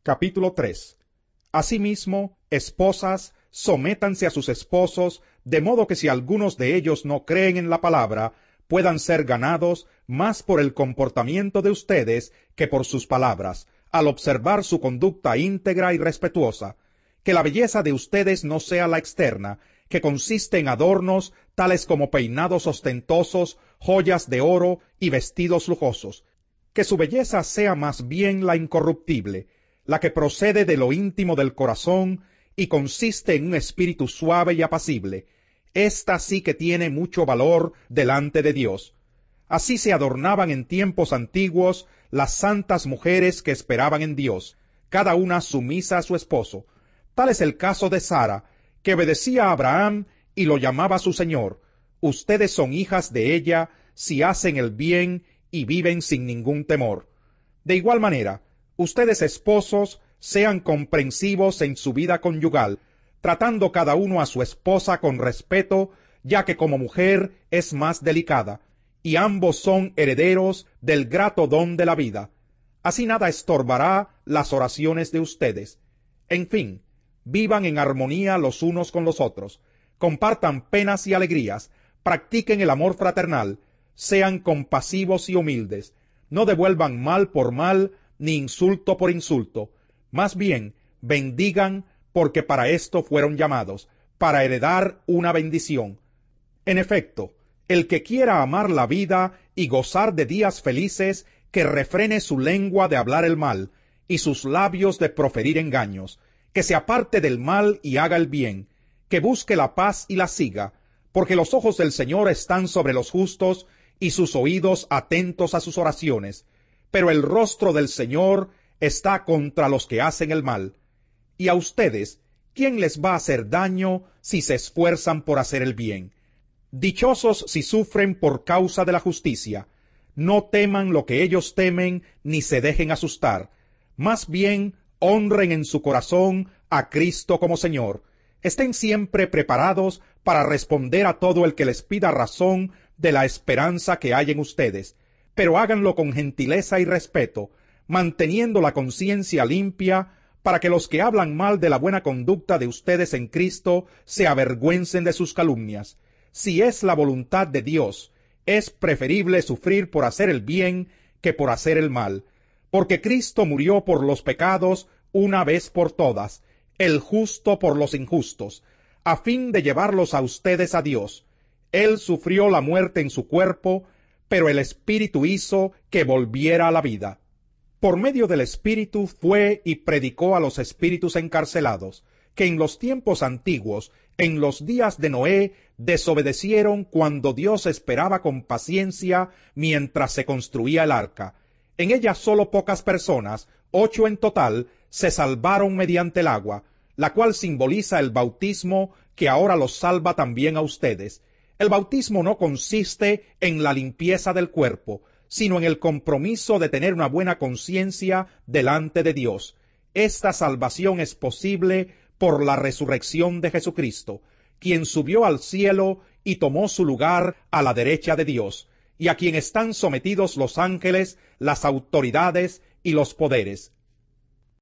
Capítulo 3. Asimismo, esposas, sométanse a sus esposos, de modo que si algunos de ellos no creen en la palabra, puedan ser ganados más por el comportamiento de ustedes que por sus palabras, al observar su conducta íntegra y respetuosa. Que la belleza de ustedes no sea la externa, que consiste en adornos tales como peinados ostentosos, joyas de oro y vestidos lujosos. Que su belleza sea más bien la incorruptible, la que procede de lo íntimo del corazón y consiste en un espíritu suave y apacible. Esta sí que tiene mucho valor delante de Dios. Así se adornaban en tiempos antiguos las santas mujeres que esperaban en Dios, cada una sumisa a su esposo. Tal es el caso de Sara, que obedecía a Abraham y lo llamaba su señor. Ustedes son hijas de ella si hacen el bien y viven sin ningún temor. De igual manera, ustedes esposos sean comprensivos en su vida conyugal, tratando cada uno a su esposa con respeto, ya que como mujer es más delicada, y ambos son herederos del grato don de la vida. Así nada estorbará las oraciones de ustedes. En fin, vivan en armonía los unos con los otros, compartan penas y alegrías, practiquen el amor fraternal, sean compasivos y humildes, no devuelvan mal por mal, ni insulto por insulto, más bien bendigan, porque para esto fueron llamados, para heredar una bendición. En efecto, el que quiera amar la vida y gozar de días felices, que refrene su lengua de hablar el mal, y sus labios de proferir engaños, que se aparte del mal y haga el bien, que busque la paz y la siga, porque los ojos del Señor están sobre los justos, y sus oídos atentos a sus oraciones, pero el rostro del Señor está contra los que hacen el mal. Y a ustedes, ¿quién les va a hacer daño si se esfuerzan por hacer el bien? Dichosos si sufren por causa de la justicia. No teman lo que ellos temen, ni se dejen asustar. Más bien, honren en su corazón a Cristo como Señor. Estén siempre preparados para responder a todo el que les pida razón de la esperanza que hay en ustedes, pero háganlo con gentileza y respeto, manteniendo la conciencia limpia, para que los que hablan mal de la buena conducta de ustedes en Cristo se avergüencen de sus calumnias. Si es la voluntad de Dios, es preferible sufrir por hacer el bien que por hacer el mal, porque Cristo murió por los pecados una vez por todas, el justo por los injustos, a fin de llevarlos a ustedes a Dios. Él sufrió la muerte en su cuerpo, pero el Espíritu hizo que volviera a la vida. Por medio del Espíritu fue y predicó a los espíritus encarcelados, que en los tiempos antiguos, en los días de Noé, desobedecieron cuando Dios esperaba con paciencia mientras se construía el arca. En ella solo pocas personas, 8 en total, se salvaron mediante el agua, la cual simboliza el bautismo que ahora los salva también a ustedes. El bautismo no consiste en la limpieza del cuerpo, sino en el compromiso de tener una buena conciencia delante de Dios. Esta salvación es posible por la resurrección de Jesucristo, quien subió al cielo y tomó su lugar a la derecha de Dios, y a quien están sometidos los ángeles, las autoridades y los poderes.